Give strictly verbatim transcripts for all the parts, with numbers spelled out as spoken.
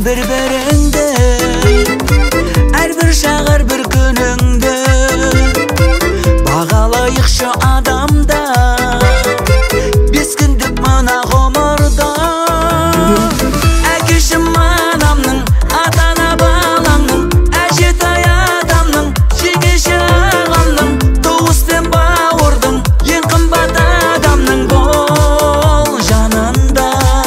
bir-biringdi, her bir şağır bir gününgdi. Bağalayık şu adamda, biz gündük mına gomurda. Әкешім анамның, атана балаңның, әжетай адамның, жеңеше ағамның, туыс пен бауырдың, ең қымбат адамның бол жанында,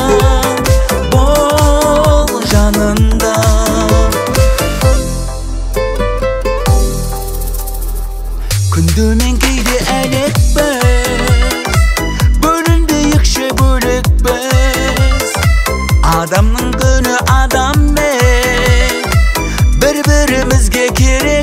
бол жанында. Күнді мен кейде әлекпіз, бөлінді екші бөлекпіз. Adamның күні адам бе, бір-бірімізге керек.